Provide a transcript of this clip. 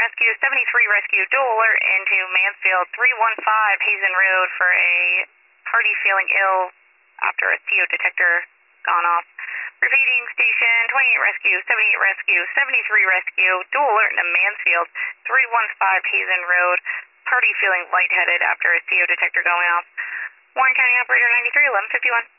Rescue 73 Rescue, dual alert into Mansfield 315 Hazen Road for a party feeling ill after a CO detector gone off. Repeating, station 28 Rescue, 78 Rescue, 73 Rescue, dual alert into Mansfield 315 Hazen Road, party feeling lightheaded after a CO detector going off. Warren County Operator 93, 1151.